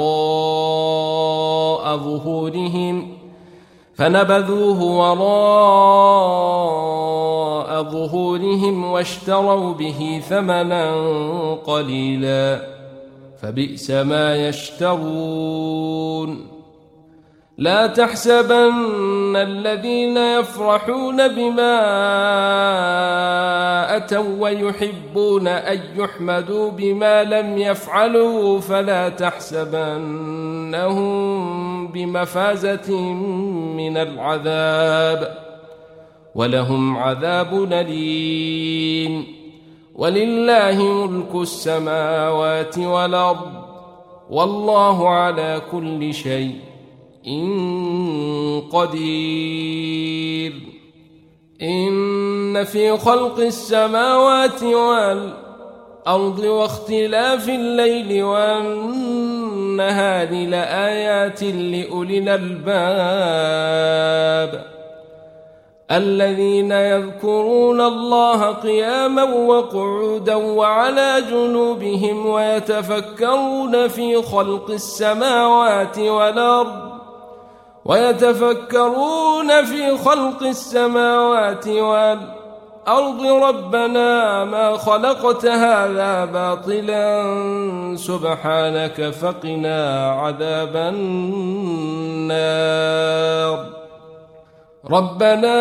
وراء ظهورهم واشتروا به ثمنا قليلا، فبئس ما يشترون. لا تحسبن الذين يفرحون بما أتوا ويحبون أن يحمدوا بما لم يفعلوا فلا تحسبنهم بمفازة من العذاب، ولهم عذاب أليم. ولله ملك السماوات والأرض، والله على كل شيء قدير. إن في خلق السماوات والأرض واختلاف الليل والنهار لآيات لأولي الألباب، الذين يذكرون الله قياما وقعودا وعلى جنوبهم ويتفكرون في خلق السماوات والأرض الأرض ربنا ما خلقت هذا باطلا سبحانك فقنا عذاب النار ربنا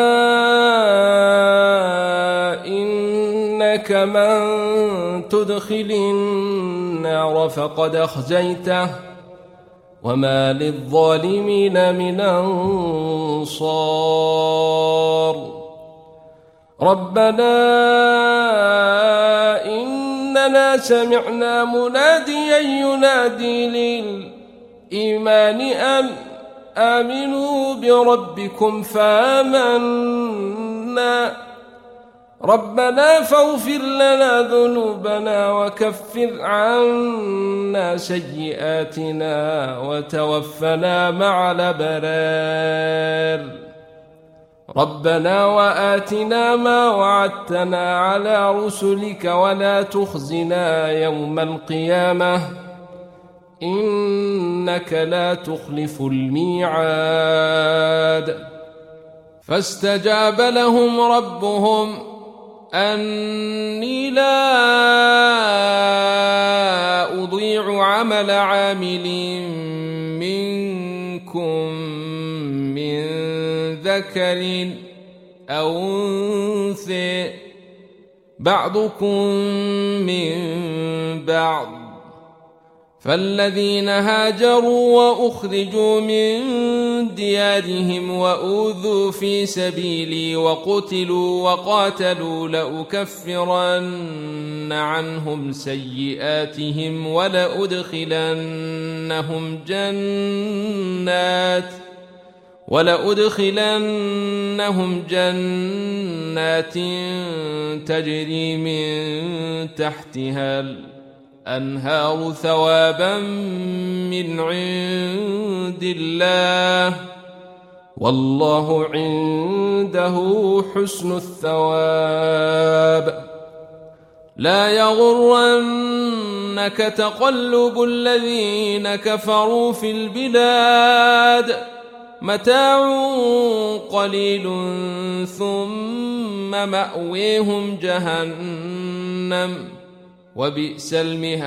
إنك من تدخل النار فقد أخزيته وما للظالمين من أنصار ربنا إننا سمعنا مناديا ينادي للإيمان أن آمنوا بربكم فآمنا ربنا فاغفر لنا ذنوبنا وكفر عنا سيئاتنا وتوفنا مع الأبرار ربنا وآتنا ما وعدتنا على رسلك ولا تخزنا يوم القيامة إنك لا تخلف الميعاد فاستجاب لهم ربهم أني لا أضيع عمل عامل منكم من ذكر أو أنثى بعضكم من بعض فالذين هاجروا وأخرجوا من ديارهم وأوذوا في سبيلي وقتلوا وقاتلوا لأكفرن عنهم سيئاتهم ولأدخلنهم جنات تجري من تحتها الأنهار ثوابا من عند الله والله عنده حسن الثواب لا يغرنك تقلب الذين كفروا في البلاد متاع قليل ثم مأويهم جهنم وبئس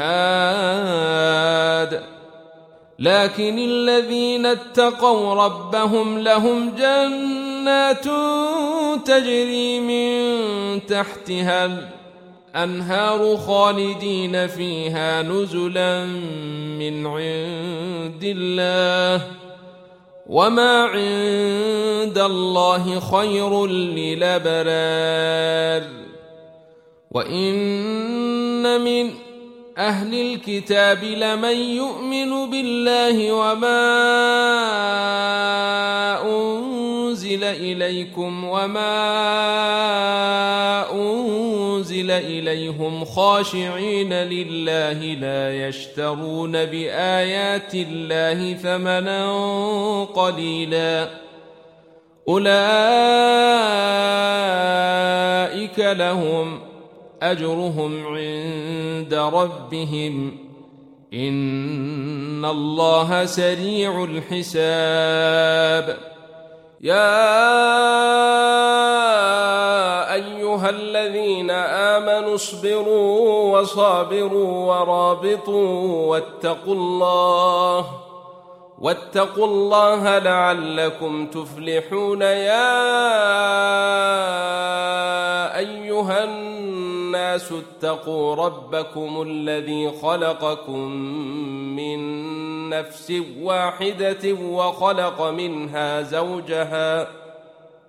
المهاد لكن الذين اتقوا ربهم لهم جنات تجري من تحتها الأنهار خالدين فيها نزلا من عند الله وما عند الله خير للأبرار وإن من أهل الكتاب لمن يؤمن بالله وما أنزل إليكم وما أنزل إليهم خاشعين لله لا يشترون بآيات الله ثمنا قليلا أولئك لهم أجرهم عند ربهم إن الله سريع الحساب يا أيها الذين آمنوا اصبروا وصابروا ورابطوا واتقوا الله لعلكم تفلحون يا أيها الناس اتقوا ربكم الذي خلقكم من نفس واحدة وخلق منها زوجها